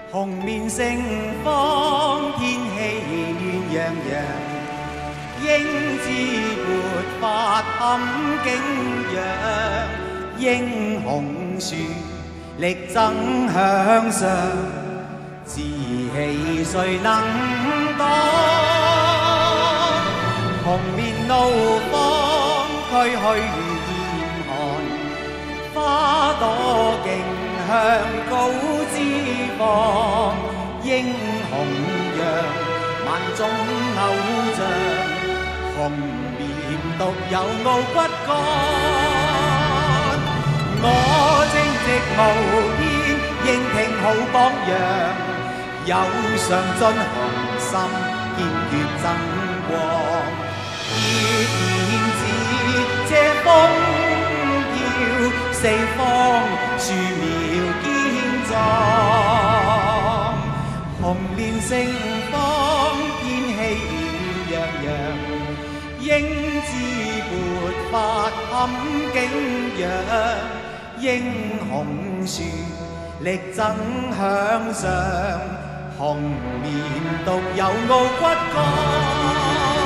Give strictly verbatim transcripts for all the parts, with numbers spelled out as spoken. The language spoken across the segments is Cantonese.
红面盛放，天气暖洋洋，英姿勃發堪景仰，英雄樹力爭向上，志氣誰能擋？紅面怒放，區區嚴寒，花朵競向高枝放，英雄樣，萬眾偶像，紅面獨有傲骨幹。我正直無邊，英挺好榜樣，有上進雄心，堅決爭光。熱燕子借風飄，四方樹苗堅壯，紅面盛放，天氣暖洋洋，英姿勃發堪景仰，英雄樹力爭向上，紅面獨有傲骨幹。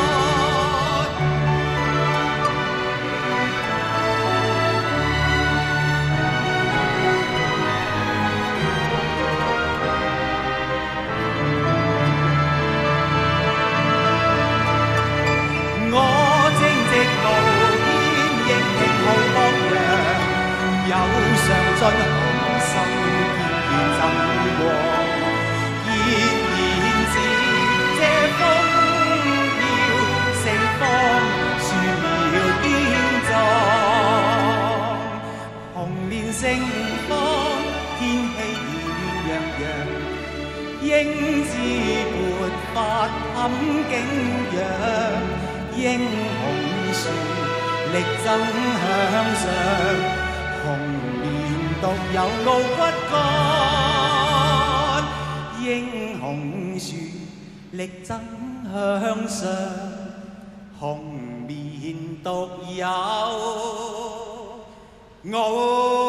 有上進雄心，堅決爭光。熱燕子借風飄，四方樹苗堅壯。紅面盛放，天氣暖洋洋，英姿勃發堪景仰，英雄樹力爭向上。紅面獨有傲骨幹，英雄樹力爭向上，紅面獨有傲。